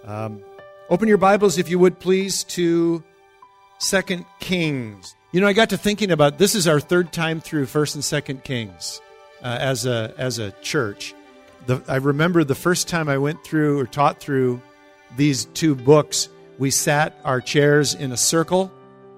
Open your Bibles, if you would, please, to 2 Kings. You know, I got to thinking about, this is our third time through 1st and 2nd Kings as a church. I remember the first time I went through or taught through these two books, we sat our chairs in a circle.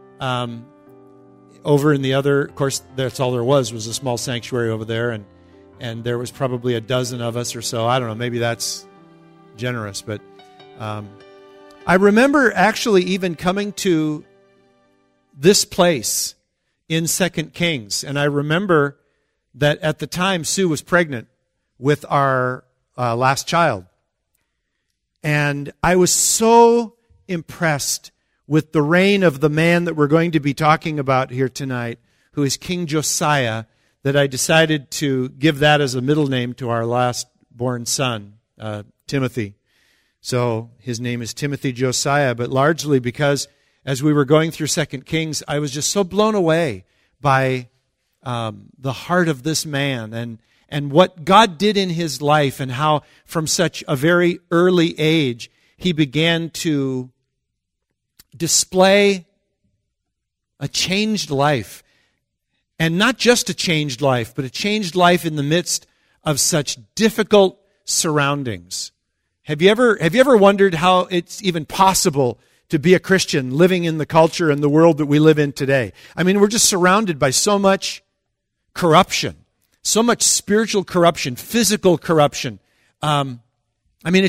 Over in the other, of course, that's all there was a small sanctuary over there, and there was probably a dozen of us or so. I don't know, maybe that's generous, but I remember actually even coming to this place in 2 Kings, and I remember that at the time Sue was pregnant with our last child, and I was so impressed with the reign of the man that we're going to be talking about here tonight, who is King Josiah, that I decided to give that as a middle name to our last born son, Timothy. So his name is Timothy Josiah, but largely because as we were going through 2 Kings, I was just so blown away by the heart of this man and what God did in his life, and how from such a very early age he began to display a changed life. And not just a changed life, but a changed life in the midst of such difficult surroundings. Have you ever wondered how it's even possible to be a Christian living in the culture and the world that we live in today? I mean, we're just surrounded by so much corruption, so much spiritual corruption, physical corruption. I mean,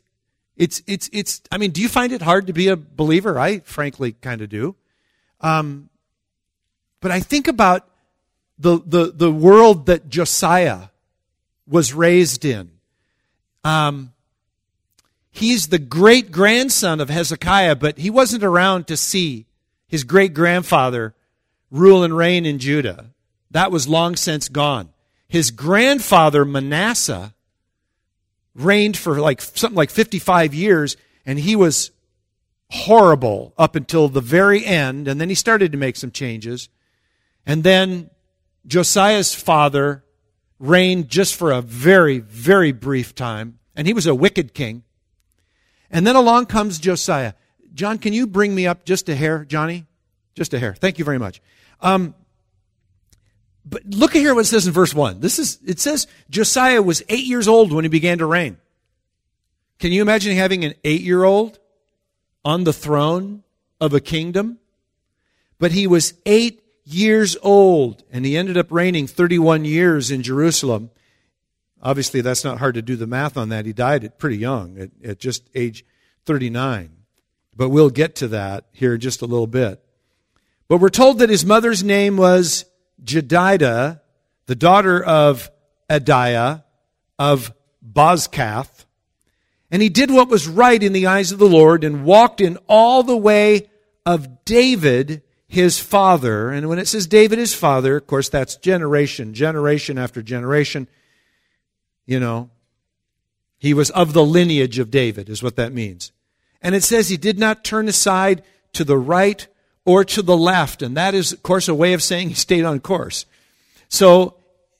I mean, do you find it hard to be a believer? I frankly kind of do. But I think about the world that Josiah was raised in. He's the great-grandson of Hezekiah, but he wasn't around to see his great-grandfather rule and reign in Judah. That was long since gone. His grandfather, Manasseh, reigned for something like 55 years, and he was horrible up until the very end, and then he started to make some changes. And then Josiah's father reigned just for a very, very brief time, and he was a wicked king. And then along comes Josiah. John, can you bring me up just a hair, Johnny? Just a hair. Thank you very much. But look at here what it says in verse 1. It says Josiah was 8 years old when he began to reign. Can you imagine having an 8-year-old on the throne of a kingdom? But he was 8 years old, and he ended up reigning 31 years in Jerusalem. Obviously, that's not hard to do the math on that. He died at pretty young, at just age 39. But we'll get to that here in just a little bit. But we're told that his mother's name was Jedidah, the daughter of Adiah of Bozkath. And he did what was right in the eyes of the Lord and walked in all the way of David, his father. And when it says David, his father, of course, that's generation after generation. You know, he was of the lineage of David, is what that means. And it says he did not turn aside to the right or to the left. And that is, of course, a way of saying he stayed on course. So,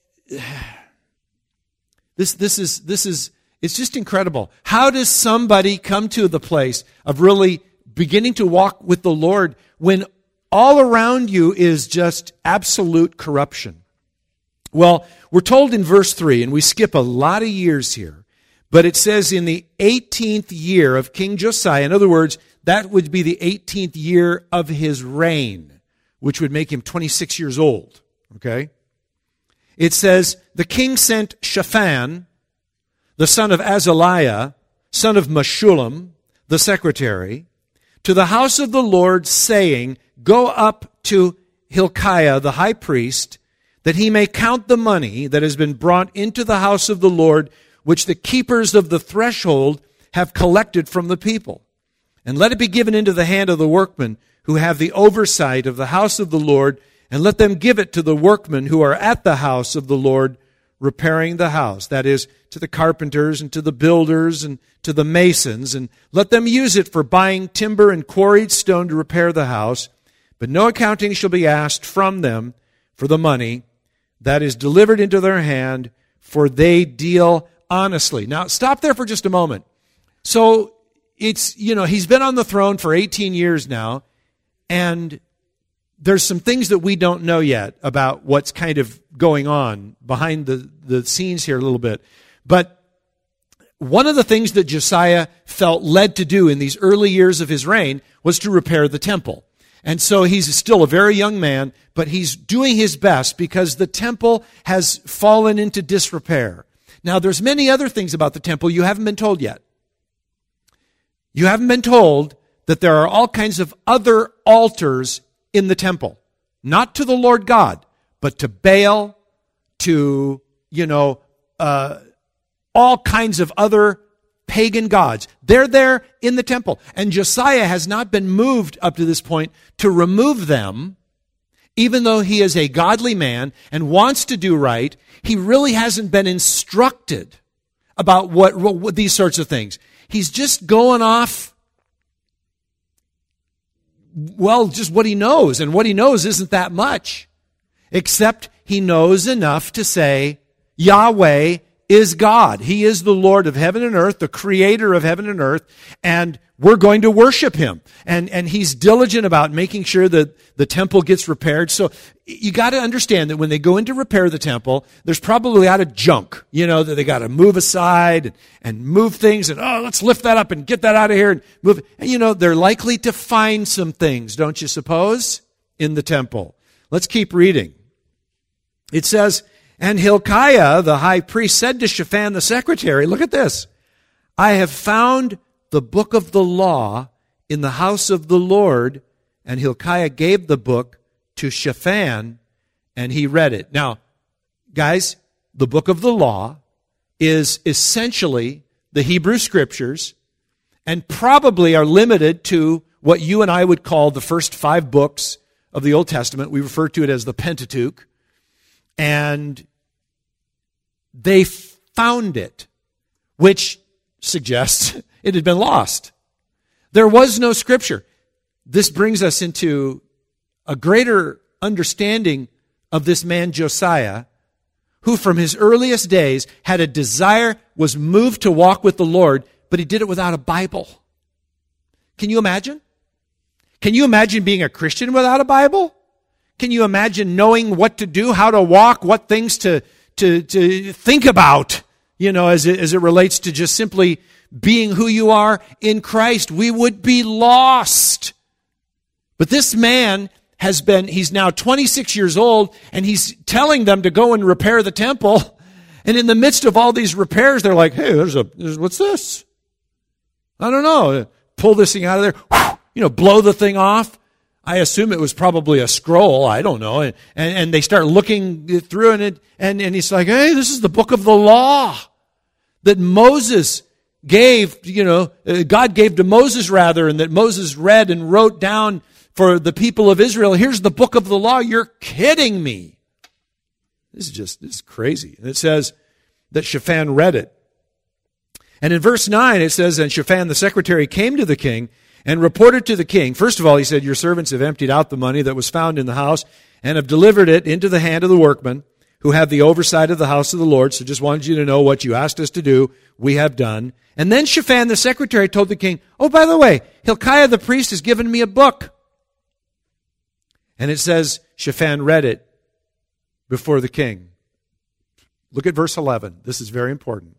this is it's just incredible. How does somebody come to the place of really beginning to walk with the Lord when all around you is just absolute corruption? Well, we're told in verse 3, and we skip a lot of years here, but it says in the 18th year of King Josiah, in other words, that would be the 18th year of his reign, which would make him 26 years old, okay? It says, the king sent Shaphan, the son of Azaliah, son of Meshullam, the secretary, to the house of the Lord, saying, go up to Hilkiah, the high priest, that he may count the money that has been brought into the house of the Lord, which the keepers of the threshold have collected from the people. And let it be given into the hand of the workmen who have the oversight of the house of the Lord, and let them give it to the workmen who are at the house of the Lord, repairing the house. That is, to the carpenters and to the builders and to the masons, and let them use it for buying timber and quarried stone to repair the house. But no accounting shall be asked from them for the money that is delivered into their hand, for they deal honestly. Now, stop there for just a moment. So, he's been on the throne for 18 years now, and there's some things that we don't know yet about what's kind of going on behind the scenes here a little bit. But one of the things that Josiah felt led to do in these early years of his reign was to repair the temple. And so he's still a very young man, but he's doing his best because the temple has fallen into disrepair. Now, there's many other things about the temple you haven't been told yet. You haven't been told that there are all kinds of other altars in the temple. Not to the Lord God, but to Baal, to, all kinds of other pagan gods. They're there in the temple. And Josiah has not been moved up to this point to remove them, even though he is a godly man and wants to do right. He really hasn't been instructed about what these sorts of things. He's just going off, just what he knows. And what he knows isn't that much, except he knows enough to say, Yahweh is God. He is the Lord of heaven and earth, the creator of heaven and earth, and we're going to worship him. And he's diligent about making sure that the temple gets repaired. So you got to understand that when they go in to repair the temple, there's probably a lot of junk, that they got to move aside and move things, and let's lift that up and get that out of here and move. And they're likely to find some things, don't you suppose, in the temple. Let's keep reading. It says, and Hilkiah, the high priest, said to Shaphan the secretary, look at this, I have found the book of the law in the house of the Lord. And Hilkiah gave the book to Shaphan, and he read it. Now, guys, the book of the law is essentially the Hebrew Scriptures, and probably are limited to what you and I would call the first 5 books of the Old Testament. We refer to it as the Pentateuch. And they found it, which suggests it had been lost. There was no Scripture. This brings us into a greater understanding of this man Josiah, who from his earliest days had a desire, was moved to walk with the Lord, but he did it without a Bible. Can you imagine? Can you imagine being a Christian without a Bible? Can you imagine knowing what to do, how to walk, what things to think about, as it relates to just simply being who you are in Christ? We would be lost. But this man he's now 26 years old, and he's telling them to go and repair the temple. And in the midst of all these repairs, they're like, hey, what's this? I don't know. Pull this thing out of there, blow the thing off. I assume it was probably a scroll. I don't know. And they start looking through it, and he's like, hey, this is the book of the law that Moses gave, God gave to Moses rather, and that Moses read and wrote down for the people of Israel. Here's the book of the law. You're kidding me. This is crazy. And it says that Shaphan read it. And in verse 9 it says, and Shaphan the secretary came to the king and reported to the king. First of all, he said, your servants have emptied out the money that was found in the house and have delivered it into the hand of the workmen who have the oversight of the house of the Lord. So just wanted you to know what you asked us to do, we have done. And then Shaphan the secretary told the king, oh, by the way, Hilkiah the priest has given me a book. And it says Shaphan read it before the king. Look at verse 11. This is very important.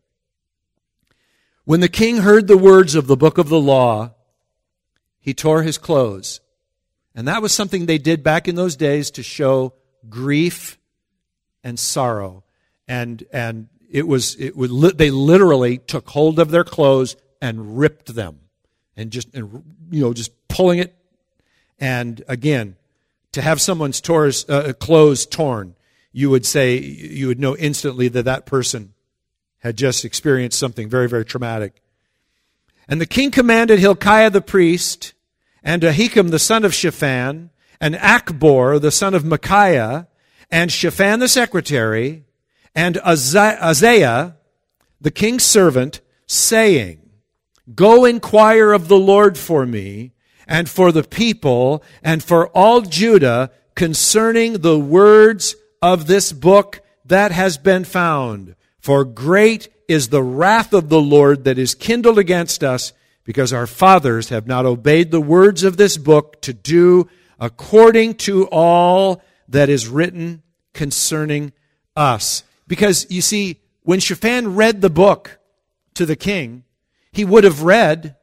When the king heard the words of the book of the law, he tore his clothes. And that was something they did back in those days to show grief and sorrow. And they literally took hold of their clothes and ripped them. And just pulling it. And again, to have someone's clothes torn, you would know instantly that person had just experienced something very, very traumatic. And the king commanded Hilkiah the priest, and Ahikam the son of Shaphan, and Achbor the son of Micaiah, and Shaphan the secretary, and Azariah the king's servant, saying, go inquire of the Lord for me, and for the people, and for all Judah, concerning the words of this book that has been found. For great is the wrath of the Lord that is kindled against us, because our fathers have not obeyed the words of this book to do according to all that is written concerning us. Because, you see, when Shaphan read the book to the king, he would have read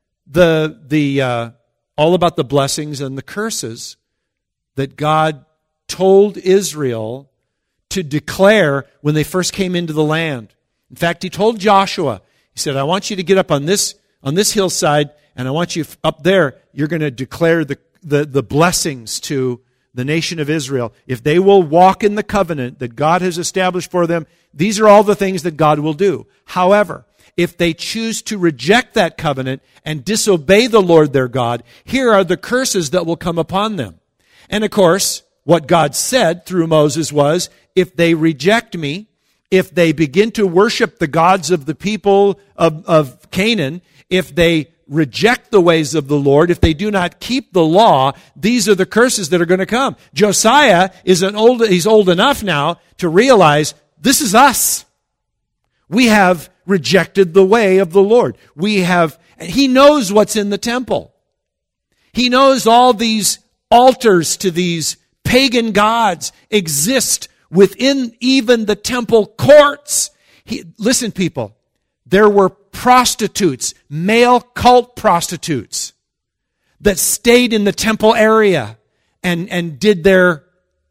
all about the blessings and the curses that God told Israel to declare when they first came into the land. In fact, he told Joshua, he said, I want you to get up on this hillside, and I want you up there, you're going to declare the blessings to the nation of Israel. If they will walk in the covenant that God has established for them, these are all the things that God will do. However, if they choose to reject that covenant and disobey the Lord their God, here are the curses that will come upon them. And of course, what God said through Moses was, if they reject me, if they begin to worship the gods of the people of Canaan, if they reject the ways of the Lord, if they do not keep the law, these are the curses that are going to come. Josiah he's old enough now to realize this is us. We have rejected the way of the Lord. He knows what's in the temple. He knows all these altars to these pagan gods exist within even the temple courts. Listen, people, there were prostitutes, male cult prostitutes, that stayed in the temple area and did their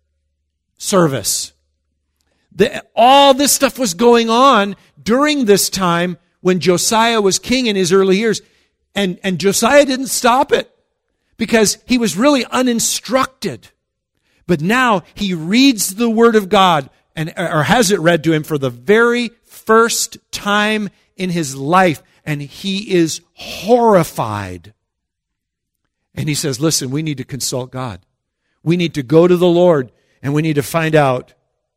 service. All this stuff was going on during this time when Josiah was king in his early years. And Josiah didn't stop it because he was really uninstructed. But now he reads the Word of God, or has it read to him for the very first time in his life, and he is horrified. And he says, listen, we need to consult God. We need to go to the Lord, and we need to find out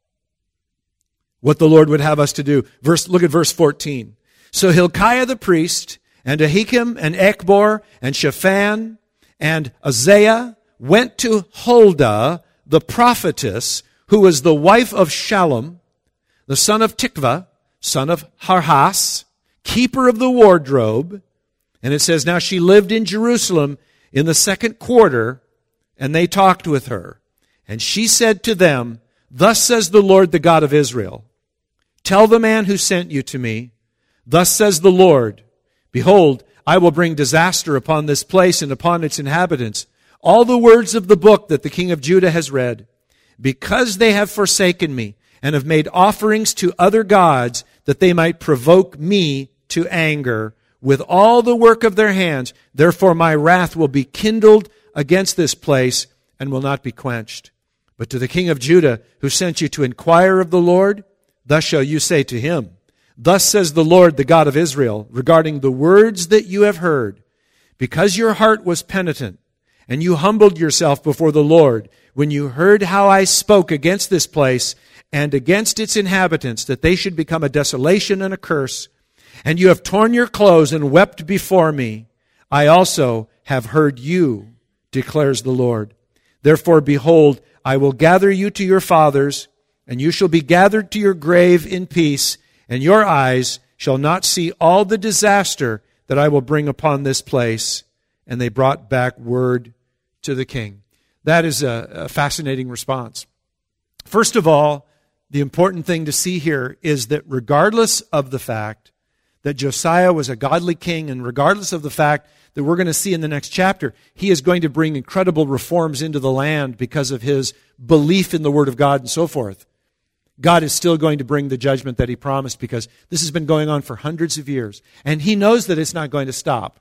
what the Lord would have us to do. Look at verse 14. So Hilkiah the priest, and Ahikam, and Ekbor, and Shaphan, and Azariah went to Huldah, the prophetess, who was the wife of Shallum, the son of Tikvah, son of Harhas, keeper of the wardrobe. And it says, now she lived in Jerusalem in the second quarter, and they talked with her. And she said to them, thus says the Lord, the God of Israel, tell the man who sent you to me, thus says the Lord, behold, I will bring disaster upon this place and upon its inhabitants. All the words of the book that the king of Judah has read, because they have forsaken me and have made offerings to other gods that they might provoke me to anger with all the work of their hands. Therefore my wrath will be kindled against this place and will not be quenched. But to the king of Judah who sent you to inquire of the Lord, thus shall you say to him, thus says the Lord, the God of Israel, regarding the words that you have heard, because your heart was penitent, and you humbled yourself before the Lord when you heard how I spoke against this place and against its inhabitants, that they should become a desolation and a curse, and you have torn your clothes and wept before me, I also have heard you, declares the Lord. Therefore, behold, I will gather you to your fathers, and you shall be gathered to your grave in peace, and your eyes shall not see all the disaster that I will bring upon this place. And they brought back word to the king. That is a fascinating response. First of all, the important thing to see here is that regardless of the fact that Josiah was a godly king, and regardless of the fact that we're going to see in the next chapter, he is going to bring incredible reforms into the land because of his belief in the Word of God and so forth, God is still going to bring the judgment that he promised, because this has been going on for hundreds of years. And he knows that it's not going to stop.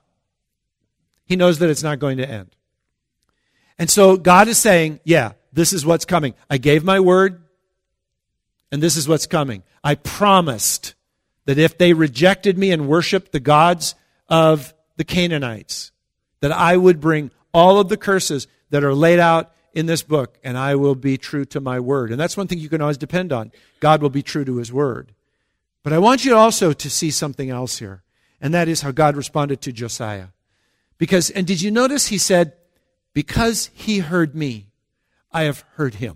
He knows that it's not going to end. And so God is saying, yeah, this is what's coming. I gave my word, and this is what's coming. I promised that if they rejected me and worshiped the gods of the Canaanites, that I would bring all of the curses that are laid out in this book, and I will be true to my word. And that's one thing you can always depend on. God will be true to his word. But I want you also to see something else here, and that is how God responded to Josiah. And did you notice he said, because he heard me, I have heard him.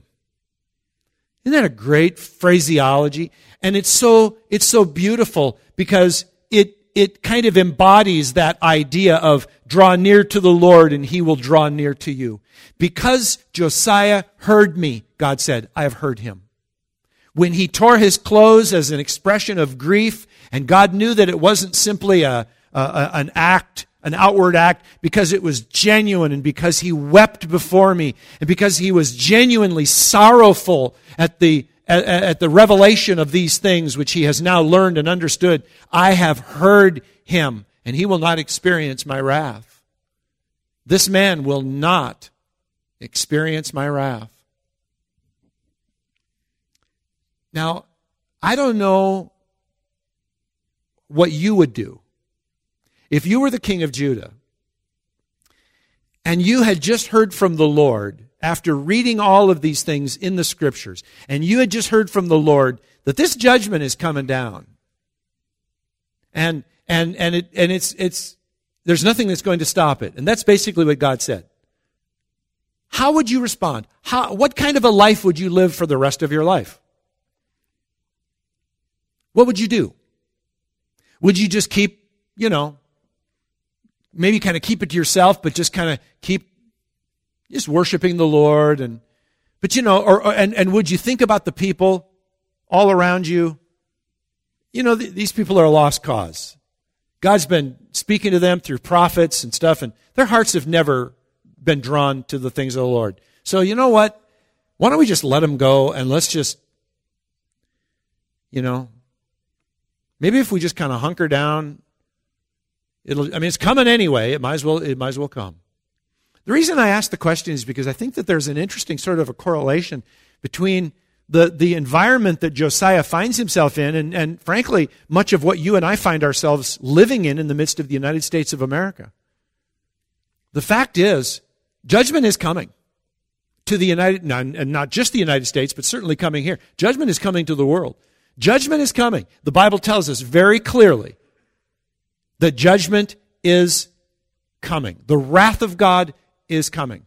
Isn't that a great phraseology? And it's so beautiful because it it kind of embodies that idea of draw near to the Lord and he will draw near to you. Because Josiah heard me, God said, I have heard him. When he tore his clothes as an expression of grief, and God knew that it wasn't simply an outward act, because it was genuine and because he wept before me and because he was genuinely sorrowful at the revelation of these things which he has now learned and understood. I have heard him, and he will not experience my wrath. This man will not experience my wrath. Now, I don't know what you would do if you were the king of Judah and you had just heard from the Lord after reading all of these things in the Scriptures, and you had just heard from the Lord that this judgment is coming down. And it's there's nothing that's going to stop it. And that's basically what God said. How would you respond? What kind of a life would you live for the rest of your life? What would you do? Would you just keep, maybe kind of keep it to yourself, but just kind of keep just worshiping the Lord? And would you think about the people all around you? These people are a lost cause. God's been speaking to them through prophets and stuff, and their hearts have never been drawn to the things of the Lord. So you know what? Why don't we just let them go, and let's just, maybe if we just kind of hunker down, it's coming anyway. It might as well come. The reason I ask the question is because I think that there's an interesting sort of a correlation between the environment that Josiah finds himself in and frankly, much of what you and I find ourselves living in the midst of the United States of America. The fact is, judgment is coming to the and not just the United States, but certainly coming here. Judgment is coming to the world. Judgment is coming. The Bible tells us very clearly that judgment is coming. The wrath of God is coming.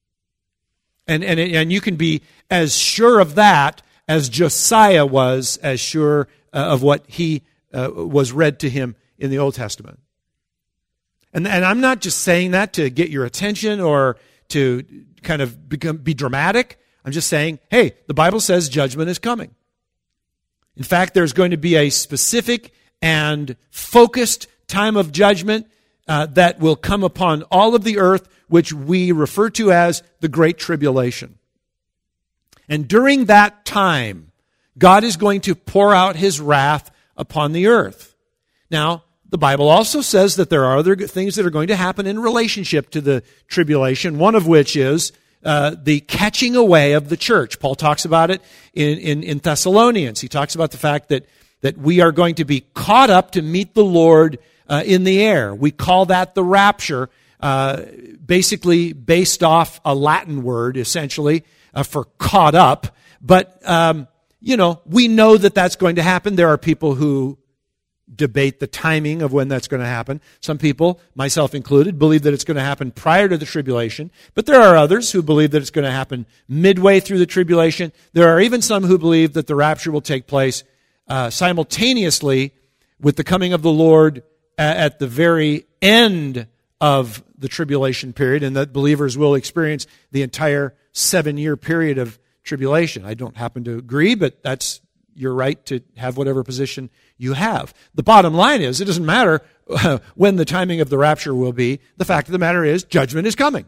And you can be as sure of that as Josiah was as sure of what he was read to him in the Old Testament. And I'm not just saying that to get your attention or to kind of be dramatic. I'm just saying, hey, the Bible says judgment is coming. In fact, there's going to be a specific and focused time of judgment that will come upon all of the earth, which we refer to as the Great Tribulation. And during that time, God is going to pour out his wrath upon the earth. Now, the Bible also says that there are other things that are going to happen in relationship to the tribulation, one of which is the catching away of the church. Paul talks about it in Thessalonians. He talks about the fact that we are going to be caught up to meet the Lord in the air. We call that the rapture, basically based off a Latin word, essentially, for caught up. But, we know that that's going to happen. There are people who debate the timing of when that's going to happen. Some people, myself included, believe that it's going to happen prior to the tribulation. But there are others who believe that it's going to happen midway through the tribulation. There are even some who believe that the rapture will take place simultaneously with the coming of the Lord at the very end of the tribulation period, and that believers will experience the entire 7-year period of tribulation. I don't happen to agree, but that's your right to have whatever position you have. The bottom line is, it doesn't matter when the timing of the rapture will be. The fact of the matter is, judgment is coming.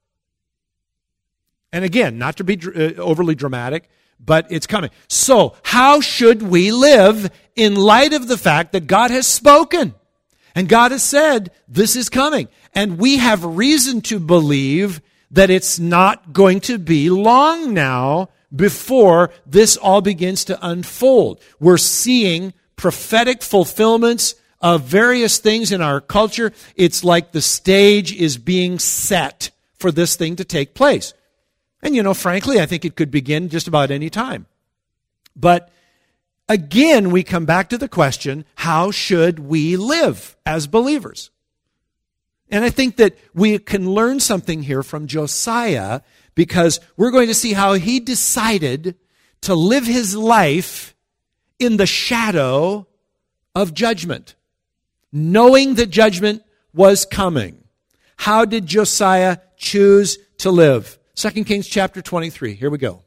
And again, not to be overly dramatic, but it's coming. So, how should we live in light of the fact that God has spoken? And God has said, this is coming. And we have reason to believe that it's not going to be long now before this all begins to unfold. We're seeing prophetic fulfillments of various things in our culture. It's like the stage is being set for this thing to take place. And, frankly, I think it could begin just about any time. But again, we come back to the question, how should we live as believers? And I think that we can learn something here from Josiah, because we're going to see how he decided to live his life in the shadow of judgment. knowing that judgment was coming. How did Josiah choose to live? 2 Kings chapter 23. Here we go.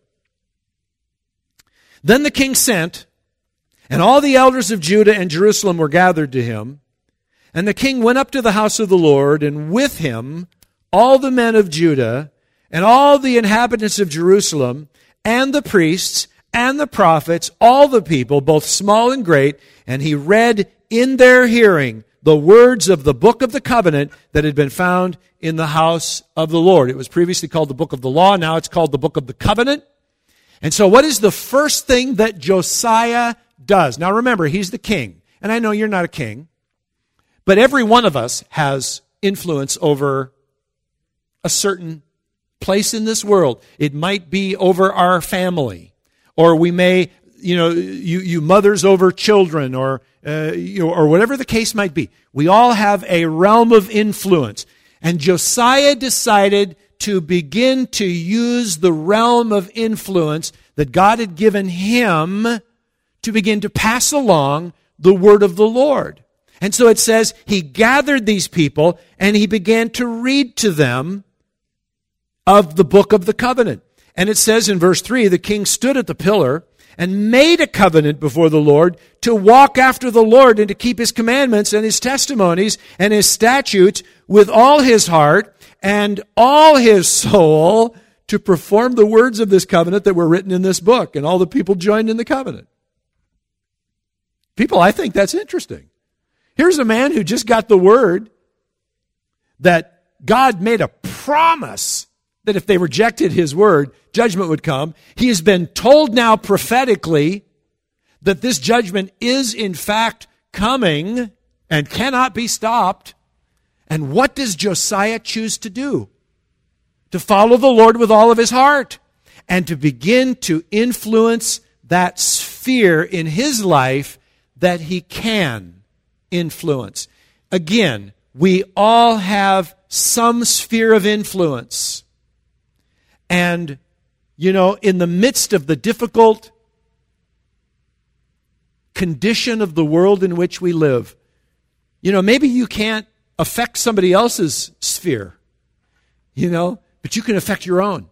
Then the king sent, and all the elders of Judah and Jerusalem were gathered to him. And the king went up to the house of the Lord, and with him all the men of Judah and all the inhabitants of Jerusalem and the priests and the prophets, all the people, both small and great. And he read in their hearing the words of the book of the covenant that had been found in the house of the Lord. It was previously called the book of the law. Now it's called the book of the covenant. And so what is the first thing that Josiah does? Now remember, he's the king. And I know you're not a king. But every one of us has influence over a certain place in this world. It might be over our family. Or we may, you mothers over children, or whatever the case might be. We all have a realm of influence. And Josiah decided to begin to use the realm of influence that God had given him to begin to pass along the word of the Lord. And so it says he gathered these people and he began to read to them of the book of the covenant. And it says in verse 3, the king stood at the pillar and made a covenant before the Lord to walk after the Lord and to keep his commandments and his testimonies and his statutes with all his heart and all his soul, to perform the words of this covenant that were written in this book. And all the people joined in the covenant. People, I think that's interesting. Here's a man who just got the word that God made a promise that if they rejected his word, judgment would come. He has been told now prophetically that this judgment is in fact coming and cannot be stopped. And what does Josiah choose to do? To follow the Lord with all of his heart and to begin to influence that sphere in his life that he can influence. Again, we all have some sphere of influence. And, in the midst of the difficult condition of the world in which we live, maybe you can't affect somebody else's sphere, but you can affect your own.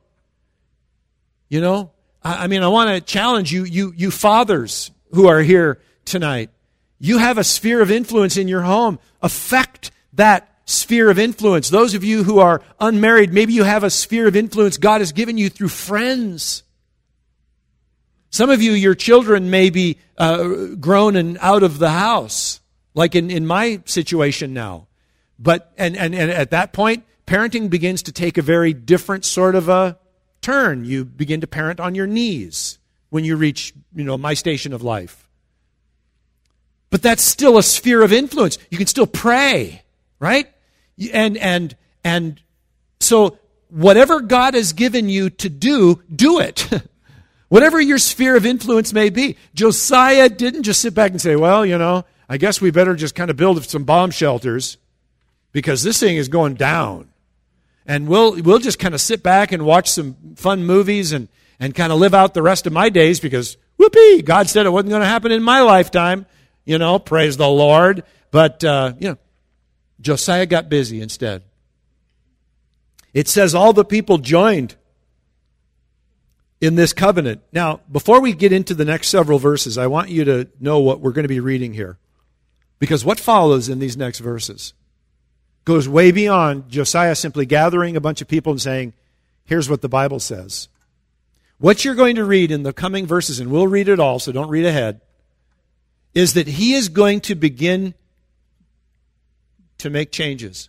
I want to challenge you fathers who are here tonight. You have a sphere of influence in your home. Affect that sphere of influence. Those of you who are unmarried, maybe you have a sphere of influence God has given you through friends. Some of you, your children may be grown and out of the house, like in my situation now. But and at that point, parenting begins to take a very different sort of a turn. You begin to parent on your knees when you reach, my station of life. But that's still a sphere of influence. You can still pray, right? And so whatever God has given you to do it. Whatever your sphere of influence may be. Josiah didn't just sit back and say, well, I guess we better just kind of build some bomb shelters because this thing is going down. And we'll just kind of sit back and watch some fun movies and kind of live out the rest of my days because, whoopee, God said it wasn't going to happen in my lifetime. Praise the Lord. But, Josiah got busy instead. It says all the people joined in this covenant. Now, before we get into the next several verses, I want you to know what we're going to be reading here. Because what follows in these next verses goes way beyond Josiah simply gathering a bunch of people and saying, here's what the Bible says. What you're going to read in the coming verses, and we'll read it all, so don't read ahead, is that he is going to begin to make changes.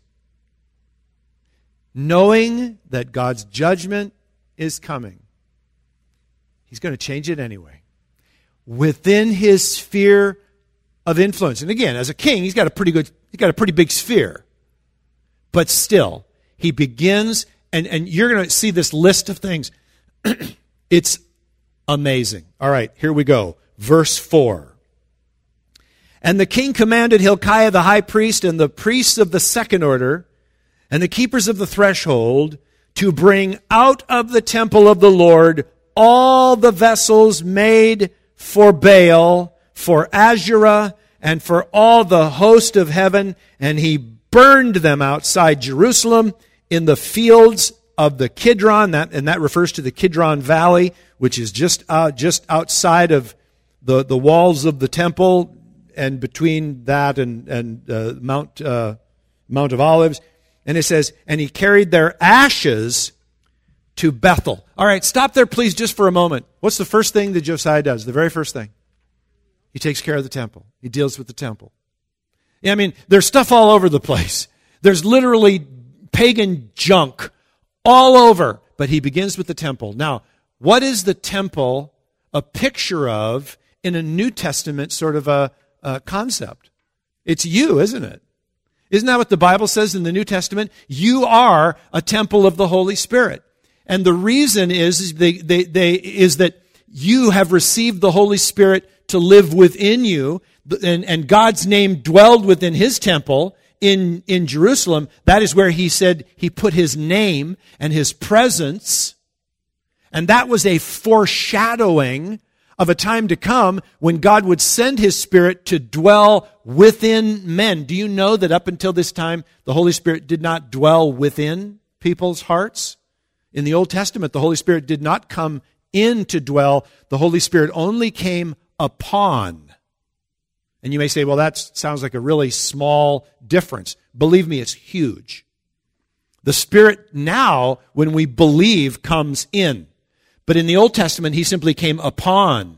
Knowing that God's judgment is coming. He's going to change it anyway. Within his sphere of influence. And again, as a king, he's got a pretty big sphere. But still, he begins, and you're going to see this list of things. It's amazing. All right, here we go. Verse 4. And the king commanded Hilkiah the high priest and the priests of the second order and the keepers of the threshold to bring out of the temple of the Lord all the vessels made for Baal, for Asherah, and for all the host of heaven, and he burned them outside Jerusalem in the fields of the Kidron, and that refers to the Kidron Valley, which is just outside of the walls of the temple, and between that and Mount of Olives. And it says, and he carried their ashes to Bethel. All right, stop there, please, just for a moment. What's the first thing that Josiah does? The very first thing. He takes care of the temple. He deals with the temple. Yeah, I mean, there's stuff all over the place. There's literally pagan junk all over. But he begins with the temple. Now, what is the temple a picture of in a New Testament sort of a concept? It's you, isn't it? Isn't that what the Bible says in the New Testament? You are a temple of the Holy Spirit. And the reason is that you have received the Holy Spirit to live within you, and God's name dwelled within his temple in Jerusalem. That is where he said he put his name and his presence, and that was a foreshadowing of a time to come when God would send his Spirit to dwell within men. Do you know that up until this time, the Holy Spirit did not dwell within people's hearts? In the Old Testament, the Holy Spirit did not come in to dwell. The Holy Spirit only came upon. And you may say, well, that sounds like a really small difference. Believe me, it's huge. The Spirit now, when we believe, comes in. But in the Old Testament, he simply came upon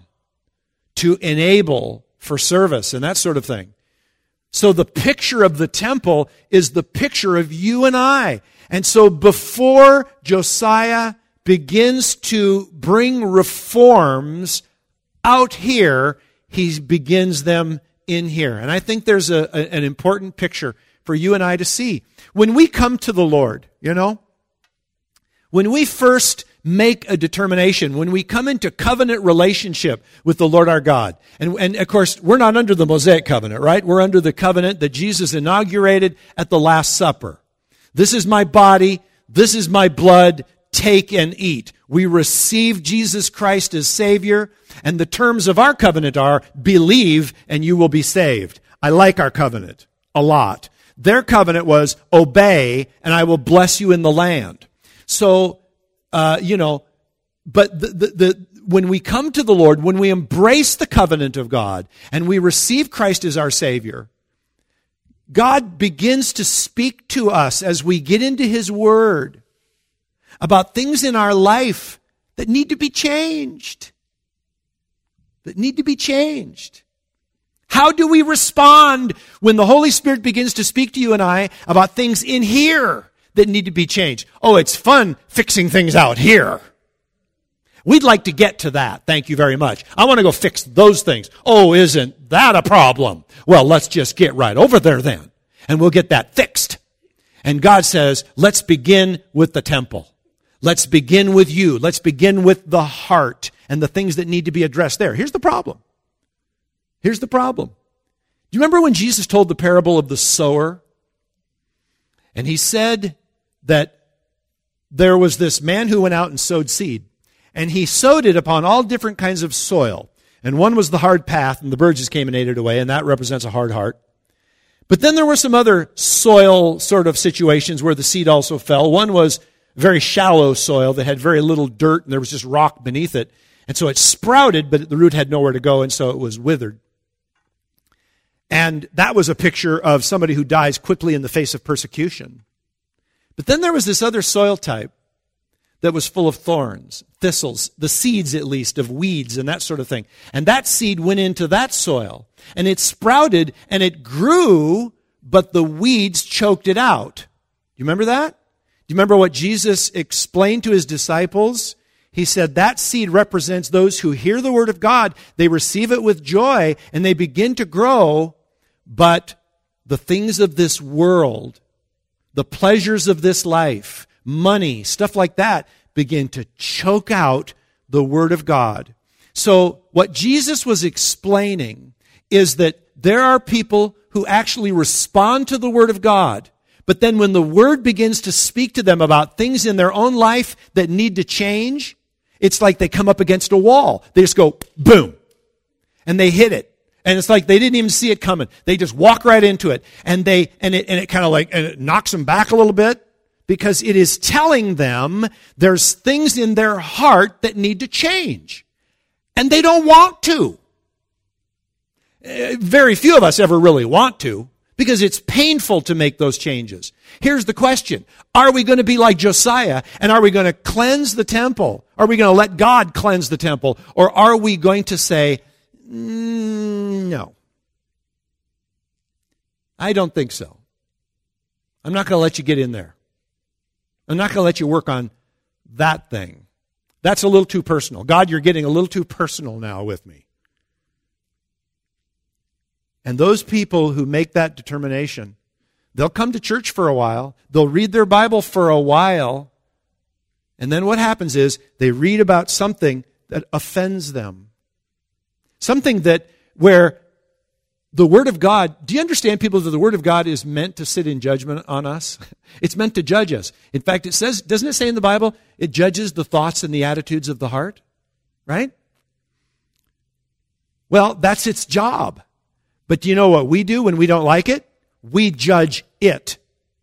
to enable for service and that sort of thing. So the picture of the temple is the picture of you and I. And so before Josiah begins to bring reforms out here, he begins them in here. And I think there's an important picture for you and I to see. When we come to the Lord, when we first make a determination, when we come into covenant relationship with the Lord our God, and of course, we're not under the Mosaic covenant, right? We're under the covenant that Jesus inaugurated at the Last Supper. This is my body, this is my blood, take and eat. We receive Jesus Christ as Savior, and the terms of our covenant are, believe and you will be saved. I like our covenant a lot. Their covenant was, obey and I will bless you in the land. So, but when we come to the Lord, when we embrace the covenant of God, and we receive Christ as our Savior, God begins to speak to us as we get into His Word about things in our life that need to be changed. How do we respond when the Holy Spirit begins to speak to you and I about things in here that need to be changed? Oh, it's fun fixing things out here. We'd like to get to that. Thank you very much. I want to go fix those things. Oh, isn't that a problem? Well, let's just get right over there then, and we'll get that fixed. And God says, let's begin with the temple. Let's begin with you. Let's begin with the heart and the things that need to be addressed there. Here's the problem. Do you remember when Jesus told the parable of the sower? And he said that there was this man who went out and sowed seed. And he sowed it upon all different kinds of soil. And one was the hard path, and the birds just came and ate it away, and that represents a hard heart. But then there were some other soil sort of situations where the seed also fell. One was very shallow soil that had very little dirt, and there was just rock beneath it. And so it sprouted, but the root had nowhere to go, and so it was withered. And that was a picture of somebody who dies quickly in the face of persecution. But then there was this other soil type that was full of thorns, thistles, the seeds at least of weeds and that sort of thing. And that seed went into that soil, and it sprouted and it grew, but the weeds choked it out. You remember that? Do you remember what Jesus explained to his disciples? He said that seed represents those who hear the word of God, they receive it with joy, and they begin to grow, but the things of this world, the pleasures of this life, money, stuff like that, begin to choke out the Word of God. So what Jesus was explaining is that there are people who actually respond to the Word of God, but then when the Word begins to speak to them about things in their own life that need to change, it's like they come up against a wall. They just go, boom, and they hit it. And it's like they didn't even see it coming. They just walk right into it. And it kind of like, and it knocks them back a little bit because it is telling them there's things in their heart that need to change. And they don't want to. Very few of us ever really want to because it's painful to make those changes. Here's the question. Are we going to be like Josiah and are we going to cleanse the temple? Are we going to let God cleanse the temple? Or are we going to say, no, I don't think so. I'm not going to let you get in there. I'm not going to let you work on that thing. That's a little too personal. God, you're getting a little too personal now with me. And those people who make that determination, they'll come to church for a while, they'll read their Bible for a while, and then what happens is they read about something that offends them. Something that where the Word of God, do you understand, people, that the Word of God is meant to sit in judgment on us? It's meant to judge us. In fact, it says, doesn't it say in the Bible, it judges the thoughts and the attitudes of the heart? Right? Well, that's its job. But do you know what we do when we don't like it? We judge it.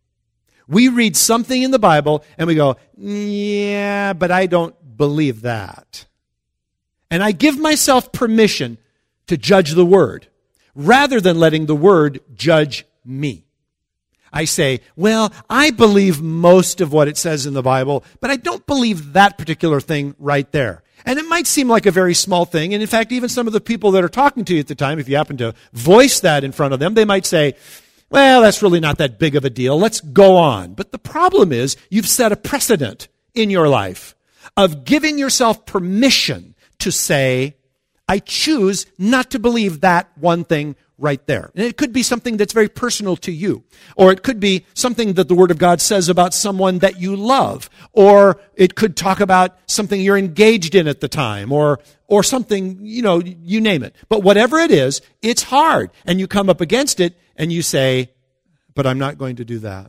We read something in the Bible and we go, yeah, but I don't believe that. And I give myself permission to judge the Word rather than letting the Word judge me. I say, well, I believe most of what it says in the Bible, but I don't believe that particular thing right there. And it might seem like a very small thing. And in fact, even some of the people that are talking to you at the time, if you happen to voice that in front of them, they might say, well, that's really not that big of a deal. Let's go on. But the problem is you've set a precedent in your life of giving yourself permission to say, I choose not to believe that one thing right there. And it could be something that's very personal to you. Or it could be something that the Word of God says about someone that you love. Or it could talk about something you're engaged in at the time. Or something, you name it. But whatever it is, it's hard. And you come up against it and you say, but I'm not going to do that.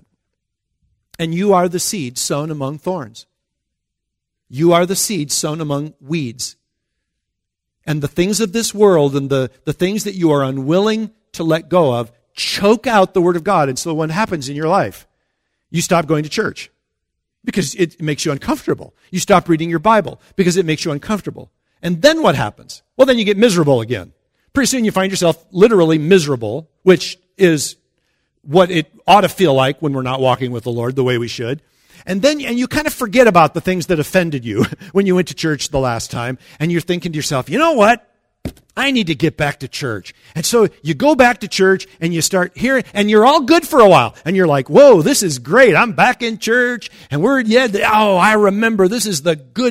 And you are the seed sown among thorns. You are the seed sown among weeds. And the things of this world and the things that you are unwilling to let go of choke out the Word of God. And so what happens in your life? You stop going to church because it makes you uncomfortable. You stop reading your Bible because it makes you uncomfortable. And then what happens? Well, then you get miserable again. Pretty soon you find yourself literally miserable, which is what it ought to feel like when we're not walking with the Lord the way we should. And you kind of forget about the things that offended you when you went to church the last time. And you're thinking to yourself, you know what? I need to get back to church. And so you go back to church and you start hearing, and you're all good for a while. And you're like, whoa, this is great. I'm back in church. And I remember this is the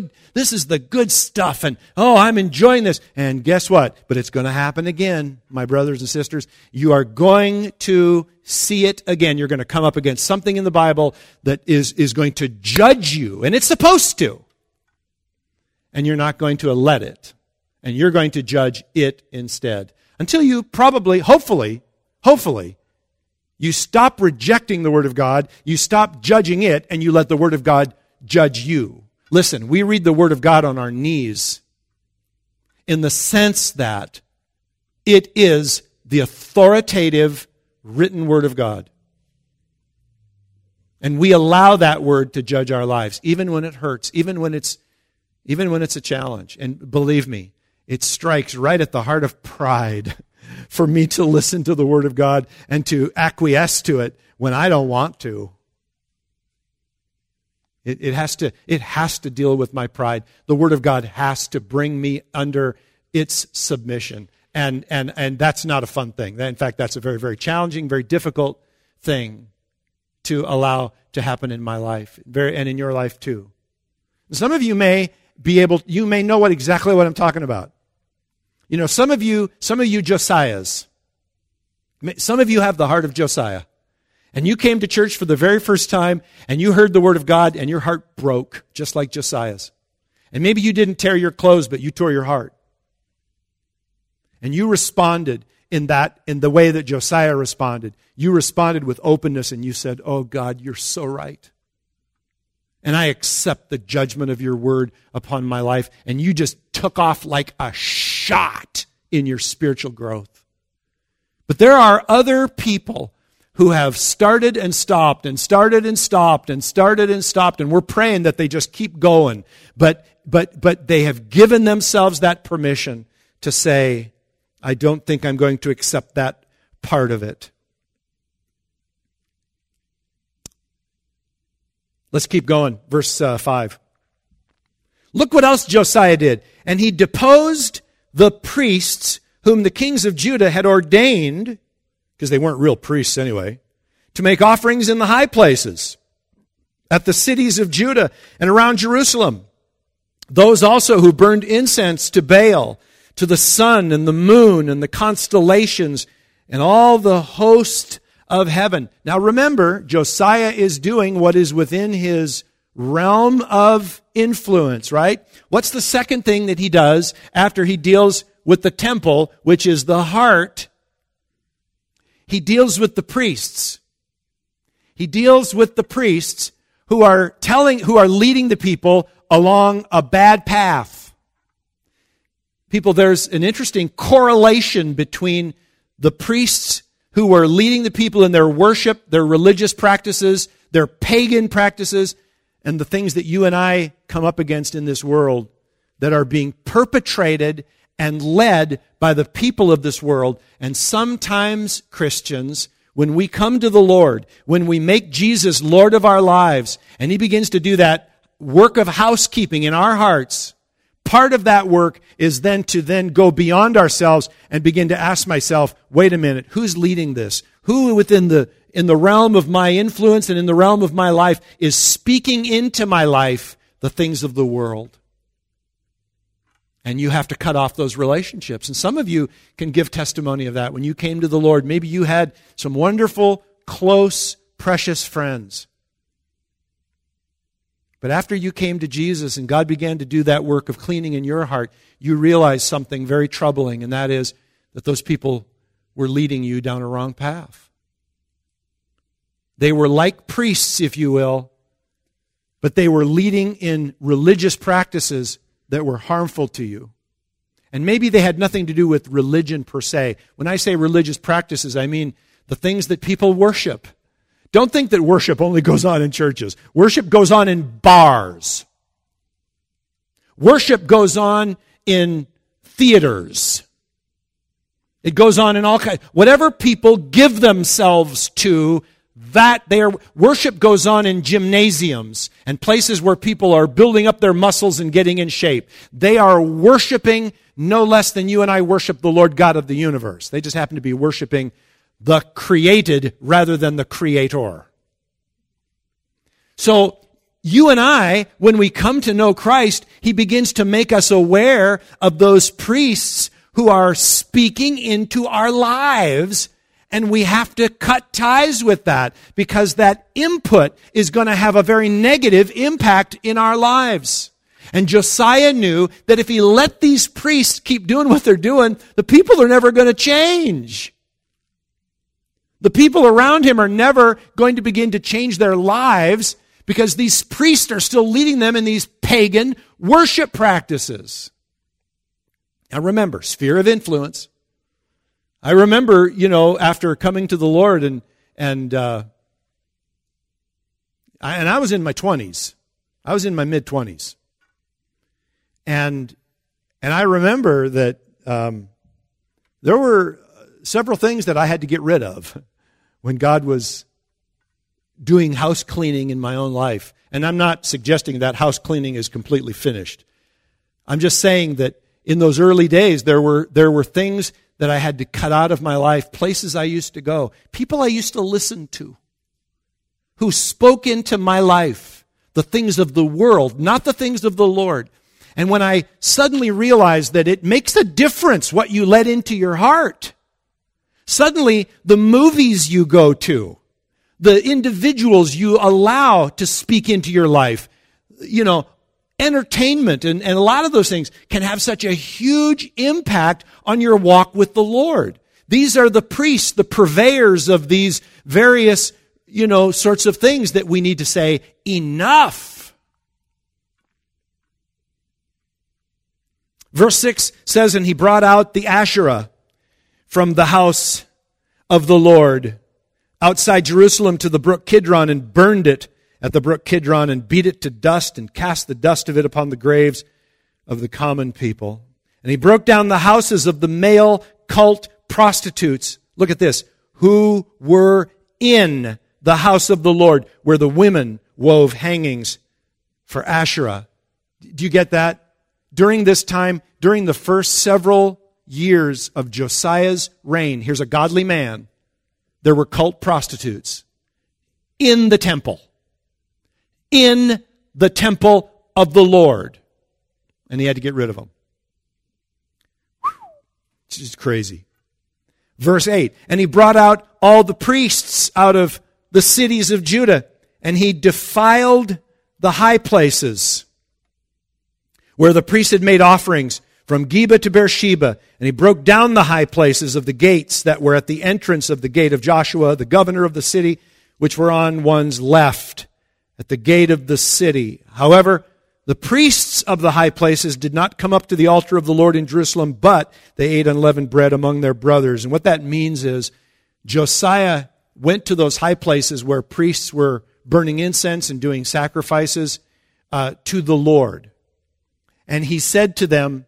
good stuff. And I'm enjoying this. And guess what? But it's going to happen again, my brothers and sisters. You are going to see it again. You're going to come up against something in the Bible that is going to judge you. And it's supposed to. And you're not going to let it. And you're going to judge it instead. Until you probably, hopefully, you stop rejecting the Word of God, you stop judging it, and you let the Word of God judge you. Listen, we read the Word of God on our knees in the sense that it is the authoritative written Word of God. And we allow that Word to judge our lives, even when it hurts, even when it's a challenge. And believe me, it strikes right at the heart of pride for me to listen to the Word of God and to acquiesce to it when I don't want to. It has to deal with my pride. The Word of God has to bring me under its submission. And that's not a fun thing. In fact, that's a very, very challenging, very difficult thing to allow to happen in my life, and in your life too. Some of you may know exactly what I'm talking about. Some of you Josiahs. Some of you have the heart of Josiah. And you came to church for the very first time, and you heard the Word of God, and your heart broke, just like Josiah's. And maybe you didn't tear your clothes, but you tore your heart. And you responded in the way that Josiah responded. You responded with openness, and you said, oh God, you're so right. And I accept the judgment of your Word upon my life. And you just took off like a shot in your spiritual growth. But there are other people who have started and stopped and started and stopped and started and stopped, and we're praying that they just keep going. But they have given themselves that permission to say, I don't think I'm going to accept that part of it. Let's keep going. Verse 5. Look what else Josiah did. And he deposed the priests whom the kings of Judah had ordained, because they weren't real priests anyway, to make offerings in the high places at the cities of Judah and around Jerusalem. Those also who burned incense to Baal, to the sun and the moon and the constellations and all the host of heaven. Now remember, Josiah is doing what is within his realm of influence, right? What's the second thing that he does after he deals with the temple, which is the heart? He deals with the priests. He deals with the priests who are leading the people along a bad path. People, there's an interesting correlation between the priests who are leading the people in their worship, their religious practices, their pagan practices, and the things that you and I come up against in this world that are being perpetrated and led by the people of this world. And sometimes Christians, when we come to the Lord, when we make Jesus Lord of our lives, and He begins to do that work of housekeeping in our hearts, part of that work is then to go beyond ourselves and begin to ask myself, wait a minute, who's leading this? Who in the realm of my influence and in the realm of my life is speaking into my life the things of the world? And you have to cut off those relationships. And some of you can give testimony of that. When you came to the Lord, maybe you had some wonderful, close, precious friends. But after you came to Jesus and God began to do that work of cleaning in your heart, you realized something very troubling, and that is that those people were leading you down a wrong path. They were like priests, if you will, but they were leading in religious practices that were harmful to you. And maybe they had nothing to do with religion per se. When I say religious practices, I mean the things that people worship. Don't think that worship only goes on in churches. Worship goes on in bars. Worship goes on in theaters. It goes on in all kinds. Whatever people give themselves to, worship goes on in gymnasiums and places where people are building up their muscles and getting in shape. They are worshiping no less than you and I worship the Lord God of the universe. They just happen to be worshiping the created rather than the creator. So you and I, when we come to know Christ, He begins to make us aware of those priests who are speaking into our lives, and we have to cut ties with that because that input is going to have a very negative impact in our lives. And Josiah knew that if he let these priests keep doing what they're doing, the people are never going to change. The people around him are never going to begin to change their lives because these priests are still leading them in these pagan worship practices. Now remember, sphere of influence. I remember, after coming to the Lord and I was in my 20s. I was in my mid-20s. And I remember that there were several things that I had to get rid of when God was doing house cleaning in my own life. And I'm not suggesting that house cleaning is completely finished. I'm just saying that in those early days, there were things that I had to cut out of my life, places I used to go, people I used to listen to, who spoke into my life the things of the world, not the things of the Lord. And when I suddenly realized that it makes a difference what you let into your heart, suddenly the movies you go to, the individuals you allow to speak into your life, entertainment and a lot of those things can have such a huge impact on your walk with the Lord. These are the priests, the purveyors of these various, sorts of things that we need to say, enough. Verse 6 says, and he brought out the Asherah from the house of the Lord outside Jerusalem to the brook Kidron and burned it at the brook Kidron and beat it to dust and cast the dust of it upon the graves of the common people. And he broke down the houses of the male cult prostitutes. Look at this. Who were in the house of the Lord, where the women wove hangings for Asherah. Do you get that? During this time, during the first several years of Josiah's reign, here's a godly man, there were cult prostitutes in the temple. In the temple of the Lord. And he had to get rid of them. It's just crazy. Verse 8, and he brought out all the priests out of the cities of Judah, and he defiled the high places where the priests had made offerings from Geba to Beersheba, and he broke down the high places of the gates that were at the entrance of the gate of Joshua, the governor of the city, which were on one's left, at the gate of the city. However, the priests of the high places did not come up to the altar of the Lord in Jerusalem, but they ate unleavened bread among their brothers. And what that means is Josiah went to those high places where priests were burning incense and doing sacrifices to the Lord. And he said to them,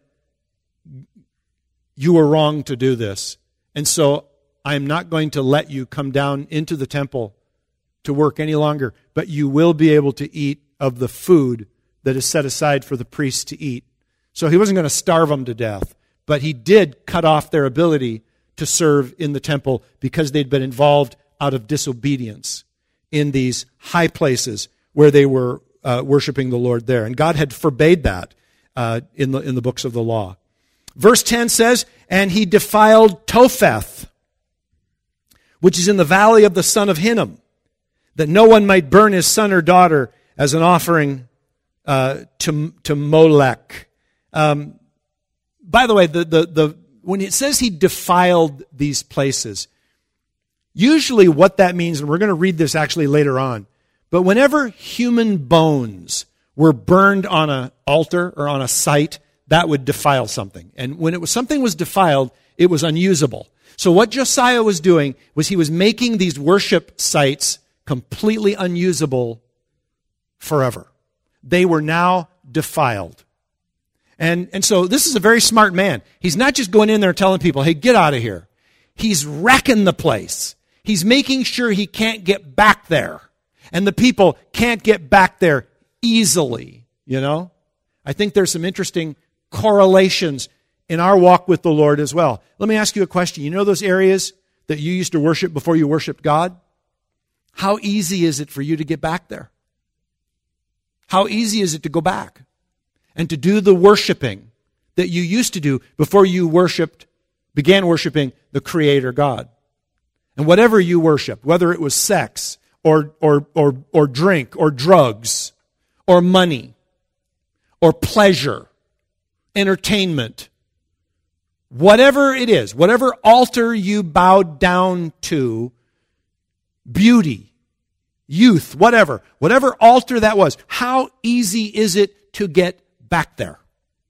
you were wrong to do this. And so I am not going to let you come down into the temple to work any longer, but you will be able to eat of the food that is set aside for the priests to eat. So he wasn't going to starve them to death, but he did cut off their ability to serve in the temple because they'd been involved out of disobedience in these high places where they were worshiping the Lord there. And God had forbade that in the books of the law. Verse 10 says, and he defiled Topheth, which is in the valley of the son of Hinnom, that no one might burn his son or daughter as an offering to Molech. By the way, when it says he defiled these places, usually what that means, and we're going to read this actually later on, but whenever human bones were burned on an altar or on a site, that would defile something. And when something was defiled, it was unusable. So what Josiah was doing was he was making these worship sites completely unusable forever. They were now defiled. And so this is a very smart man. He's not just going in there and telling people, hey, get out of here. He's wrecking the place. He's making sure he can't get back there. And the people can't get back there easily, you know? I think there's some interesting correlations in our walk with the Lord as well. Let me ask you a question. You know those areas that you used to worship before you worshiped God? How easy is it for you to get back there? How easy is it to go back and to do the worshiping that you used to do before you began worshiping the Creator God? And whatever you worshiped, whether it was sex or drink or drugs or money or pleasure, entertainment, whatever it is, whatever altar you bowed down to, beauty, youth, whatever altar that was, how easy is it to get back there?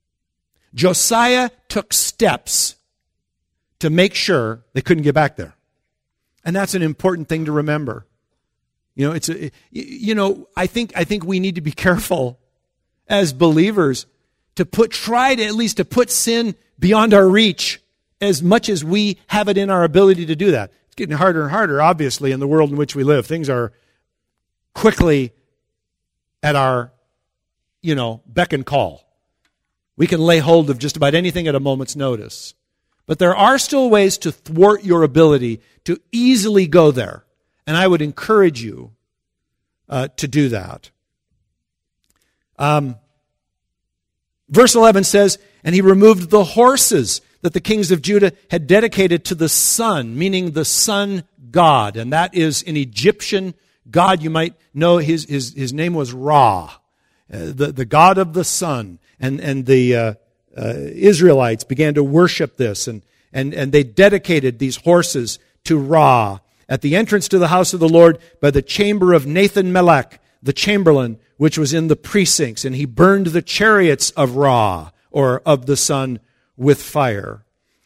Josiah took steps to make sure they couldn't get back there. And that's an important thing to remember. You know, I think we need to be careful as believers to try to at least to put sin beyond our reach as much as we have it in our ability to do that. It's getting harder and harder, obviously, in the world in which we live. Things are quickly at our, beck and call. We can lay hold of just about anything at a moment's notice. But there are still ways to thwart your ability to easily go there. And I would encourage you to do that. Verse 11 says, and he removed the horses that the kings of Judah had dedicated to the sun, meaning the sun god. And that is an Egyptian god. You might know his name was Ra, the god of the sun. And the Israelites began to worship this, and they dedicated these horses to Ra at the entrance to the house of the Lord by the chamber of Nathan-Melech, the chamberlain, which was in the precincts. And he burned the chariots of Ra, or of the sun, with fire.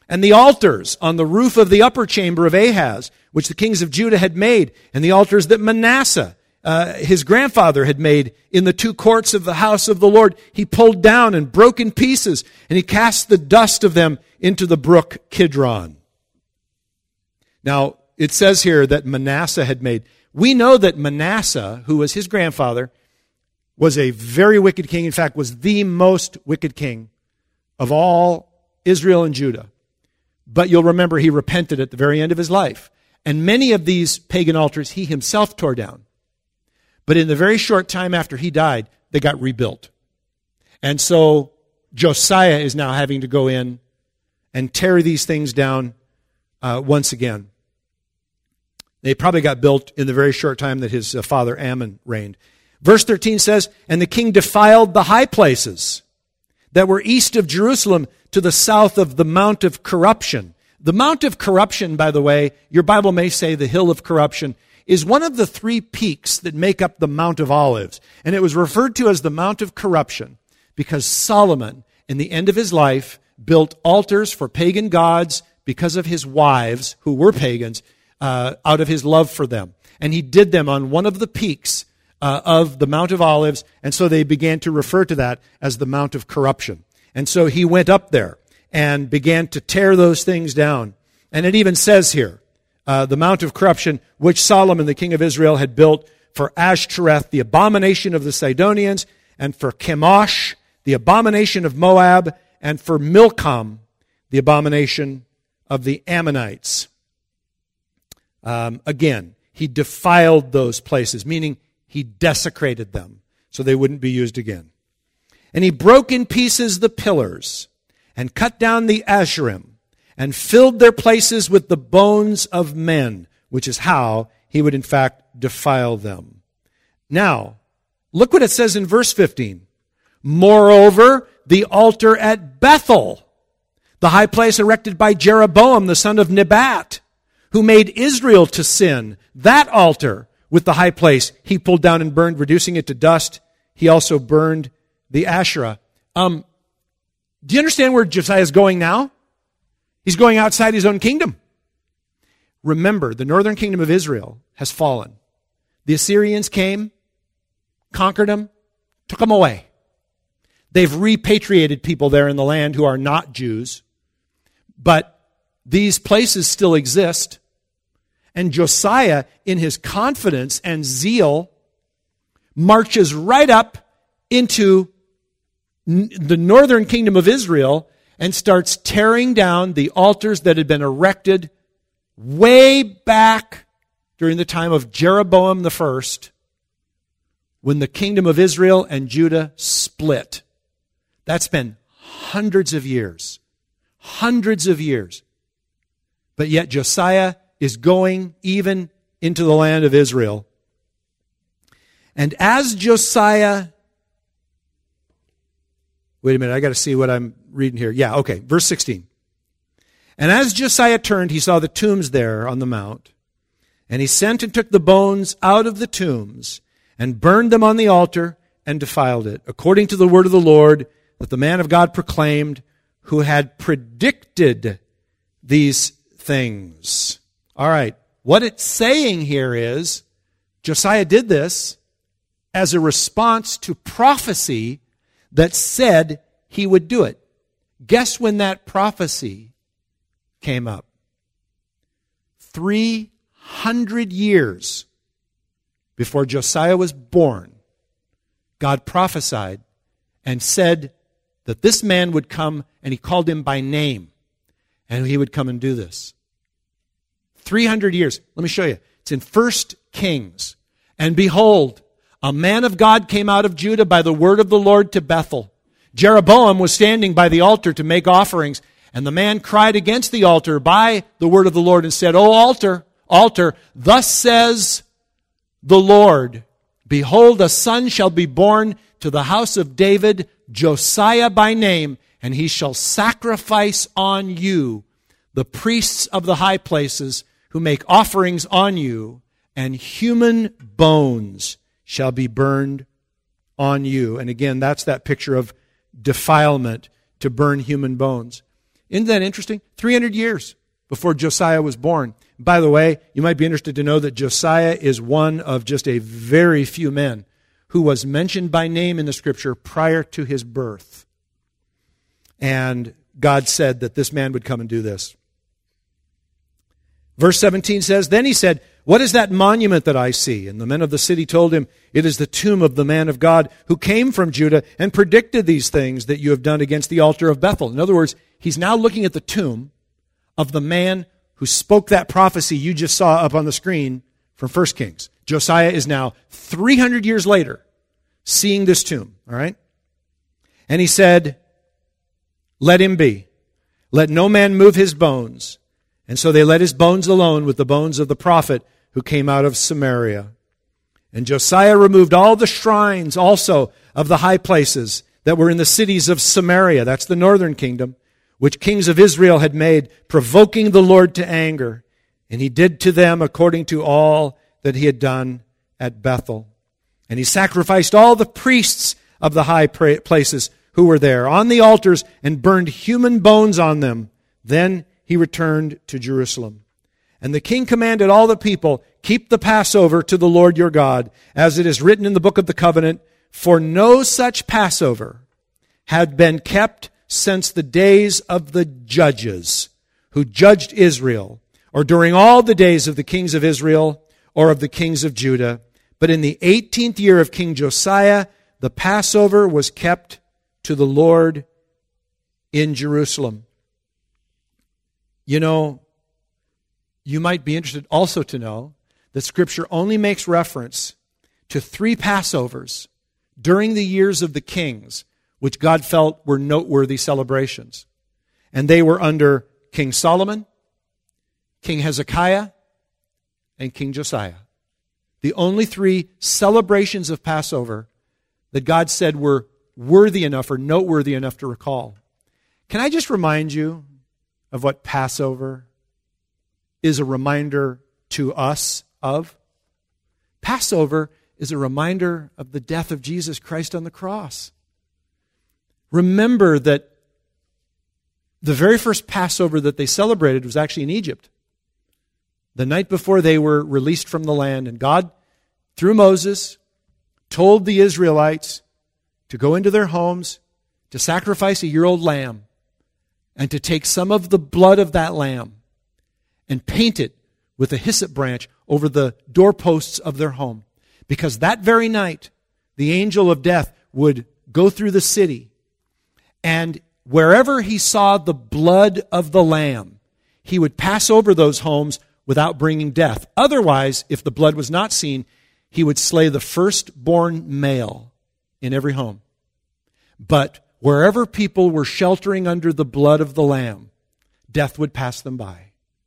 And the altars on the roof of the upper chamber of Ahaz, which the kings of Judah had made, and the altars that Manasseh, his grandfather, had made in the two courts of the house of the Lord, he pulled down and broke in pieces, and he cast the dust of them into the brook Kidron. Now, it says here that Manasseh had made. We know that Manasseh, who was his grandfather, was a very wicked king. In fact, was the most wicked king of all Israel and Judah. But you'll remember he repented at the very end of his life. And many of these pagan altars he himself tore down. But in the very short time after he died, they got rebuilt. And so Josiah is now having to go in and tear these things down once again. They probably got built in the very short time that his father Ammon reigned. Verse 13 says, "And the king defiled the high places that were east of Jerusalem to the south of the Mount of Corruption." The Mount of Corruption, by the way, your Bible may say the Hill of Corruption, is one of the three peaks that make up the Mount of Olives. And it was referred to as the Mount of Corruption because Solomon, in the end of his life, built altars for pagan gods because of his wives, who were pagans, out of his love for them. And he did them on one of the peaks of the Mount of Olives, and so they began to refer to that as the Mount of Corruption. And so he went up there and began to tear those things down. And it even says here, the Mount of Corruption, which Solomon, the king of Israel, had built for Ashtoreth, the abomination of the Sidonians, and for Chemosh, the abomination of Moab, and for Milcom, the abomination of the Ammonites. Again, he defiled those places, meaning he desecrated them so they wouldn't be used again. And he broke in pieces the pillars and cut down the Asherim and filled their places with the bones of men, which is how he would in fact defile them. Now, look what it says in verse 15. "Moreover, the altar at Bethel, the high place erected by Jeroboam, the son of Nebat, who made Israel to sin, that altar with the high place he pulled down and burned, reducing it to dust. He also burned the Asherah." Do you understand where Josiah is going now? He's going outside his own kingdom. Remember, the northern kingdom of Israel has fallen. The Assyrians came, conquered them, took them away. They've repatriated people there in the land who are not Jews. But these places still exist. And Josiah, in his confidence and zeal, marches right up into the northern kingdom of Israel and starts tearing down the altars that had been erected way back during the time of Jeroboam the first, when the kingdom of Israel and Judah split. That's been hundreds of years. Hundreds of years. But yet Josiah is going even into the land of Israel. And as Josiah... Wait a minute, I got to see what I'm reading here. Yeah, okay, verse 16. "And as Josiah turned, he saw the tombs there on the mount. And he sent and took the bones out of the tombs and burned them on the altar and defiled it, according to the word of the Lord that the man of God proclaimed, who had predicted these things." All right, what it's saying here is Josiah did this as a response to prophecy that said he would do it. Guess when that prophecy came up? 300 years before Josiah was born, God prophesied and said that this man would come, and he called him by name, and he would come and do this. 300 years. Let me show you. It's in 1 Kings. "And behold, a man of God came out of Judah by the word of the Lord to Bethel. Jeroboam was standing by the altar to make offerings, and the man cried against the altar by the word of the Lord and said, 'O altar, altar, thus says the Lord, behold, a son shall be born to the house of David, Josiah by name, and he shall sacrifice on you the priests of the high places who make offerings on you, and human bones shall be burned on you.'" And again, that's that picture of defilement, to burn human bones. Isn't that interesting? 300 years before Josiah was born. By the way, you might be interested to know that Josiah is one of just a very few men who was mentioned by name in the Scripture prior to his birth. And God said that this man would come and do this. Verse 17 says, Then he said, What is that monument that I see? And the men of the city told him, It is the tomb of the man of God who came from Judah and predicted these things that you have done against the altar of Bethel. In other words, he's now looking at the tomb of the man who spoke that prophecy you just saw up on the screen from 1 Kings. Josiah is now 300 years later seeing this tomb, all right? And he said, Let him be. Let no man move his bones. And so they let his bones alone with the bones of the prophet who came out of Samaria. And Josiah removed all the shrines also of the high places that were in the cities of Samaria, that's the northern kingdom, which kings of Israel had made, provoking the Lord to anger. And he did to them according to all that he had done at Bethel. And he sacrificed all the priests of the high places who were there on the altars and burned human bones on them. Then he returned to Jerusalem. And the king commanded all the people, Keep the Passover to the Lord your God, as it is written in the book of the covenant, for no such Passover had been kept since the days of the judges who judged Israel, or during all the days of the kings of Israel or of the kings of Judah. But in the 18th year of King Josiah, the Passover was kept to the Lord in Jerusalem. You know, you might be interested also to know that Scripture only makes reference to 3 Passovers during the years of the kings, which God felt were noteworthy celebrations. And they were under King Solomon, King Hezekiah, and King Josiah. The only 3 celebrations of Passover that God said were worthy enough or noteworthy enough to recall. Can I just remind you of what Passover is a reminder to us of? Passover is a reminder of the death of Jesus Christ on the cross. Remember that the very first Passover that they celebrated was actually in Egypt. The night before they were released from the land, and God, through Moses, told the Israelites to go into their homes, to sacrifice a year-old lamb, and to take some of the blood of that lamb and paint it with a hyssop branch over the doorposts of their home. Because that very night, the angel of death would go through the city, and wherever he saw the blood of the lamb, he would pass over those homes without bringing death. Otherwise, if the blood was not seen, he would slay the firstborn male in every home. But wherever people were sheltering under the blood of the lamb, death would pass them by.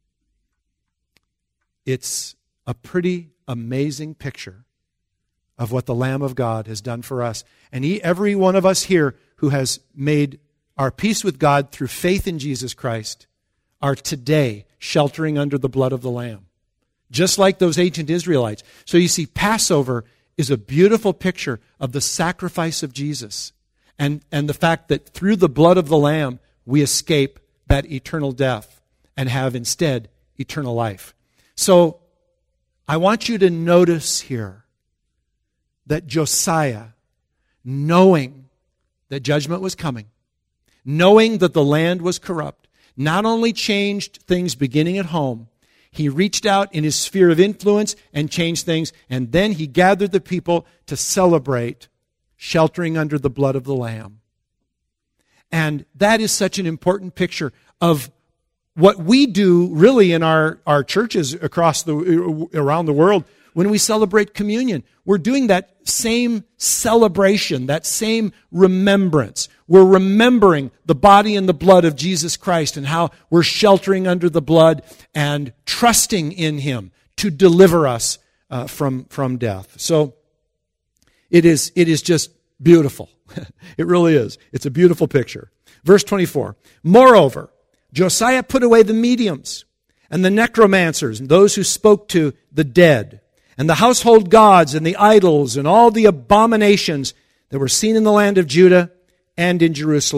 It's a pretty amazing picture of what the Lamb of God has done for us. And every one of us here who has made our peace with God through faith in Jesus Christ are today sheltering under the blood of the Lamb, just like those ancient Israelites. So you see, Passover is a beautiful picture of the sacrifice of Jesus and the fact that through the blood of the Lamb, we escape that eternal death and have instead eternal life. So I want you to notice here that Josiah, knowing that judgment was coming, knowing that the land was corrupt, not only changed things beginning at home, he reached out in his sphere of influence and changed things, and then he gathered the people to celebrate sheltering under the blood of the Lamb. And that is such an important picture of what we do really in our churches around the world when we celebrate communion. We're doing that same celebration, that same remembrance. We're remembering the body and the blood of Jesus Christ and how we're sheltering under the blood and trusting in Him to deliver us from death. So it is just beautiful. It really is. It's a beautiful picture. Verse 24, Moreover, Josiah put away the mediums and the necromancers and those who spoke to the dead and the household gods and the idols and all the abominations that were seen in the land of Judah and in Jerusalem.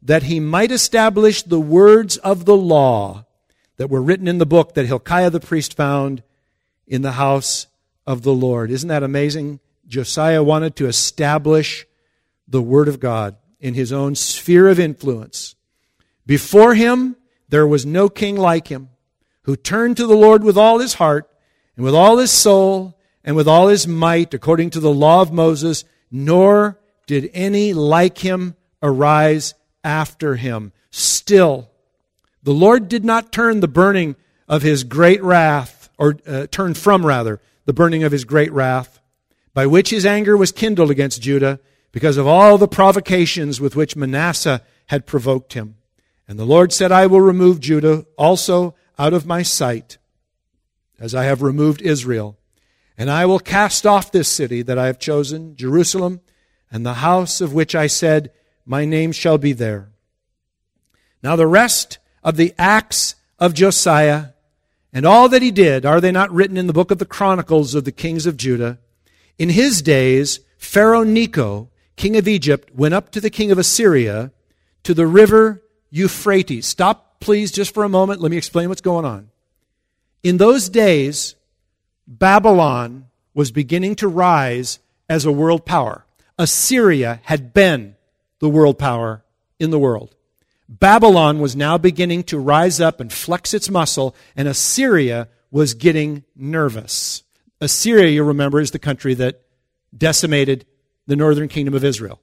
that he might establish the words of the law that were written in the book that Hilkiah the priest found in the house of the Lord. Isn't that amazing? Josiah wanted to establish the Word of God in his own sphere of influence. Before him, there was no king like him, who turned to the Lord with all his heart and with all his soul and with all his might, according to the law of Moses, nor did any like him arise after him. Still, the Lord did not turn the burning of his great wrath, or turn from, rather, the burning of his great wrath, by which his anger was kindled against Judah, because of all the provocations with which Manasseh had provoked him. And the Lord said, I will remove Judah also out of my sight, as I have removed Israel. And I will cast off this city that I have chosen, Jerusalem, and the house of which I said, my name shall be there. Now the rest of the acts of Josiah, and all that he did, are they not written in the book of the Chronicles of the kings of Judah? In his days, Pharaoh Necho, king of Egypt, went up to the king of Assyria to the river Euphrates. Stop, please, just for a moment. Let me explain what's going on. In those days, Babylon was beginning to rise as a world power. Assyria had been the world power in the world. Babylon was now beginning to rise up and flex its muscle, and Assyria was getting nervous. Assyria, you remember, is the country that decimated the northern kingdom of Israel.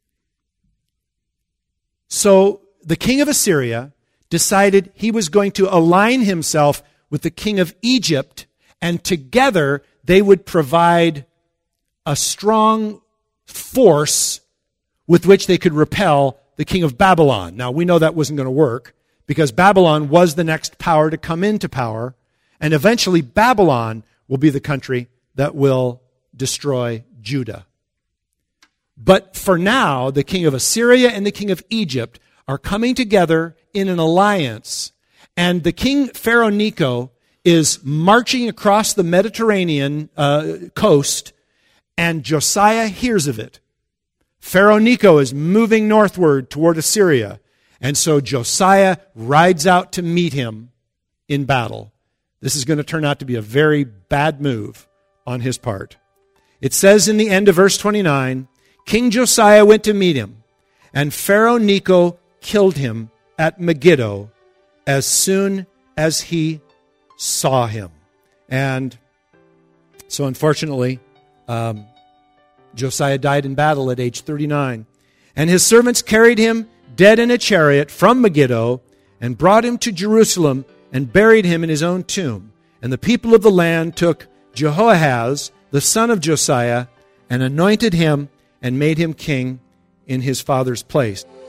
So the king of Assyria decided he was going to align himself with the king of Egypt, and together they would provide a strong force with which they could repel the king of Babylon. Now, we know that wasn't going to work because Babylon was the next power to come into power, and eventually Babylon will be the country that will destroy Judah. But for now, the king of Assyria and the king of Egypt are coming together in an alliance, and the king Pharaoh Necho is marching across the Mediterranean coast, and Josiah hears of it. Pharaoh Necho is moving northward toward Assyria, and so Josiah rides out to meet him in battle. This is going to turn out to be a very bad move on his part. It says in the end of verse 29, King Josiah went to meet him, and Pharaoh Necho killed him at Megiddo as soon as he saw him. And so unfortunately, Josiah died in battle at age 39. And his servants carried him dead in a chariot from Megiddo and brought him to Jerusalem and buried him in his own tomb. And the people of the land took Jehoahaz, the son of Josiah, and anointed him and made him king in his father's place.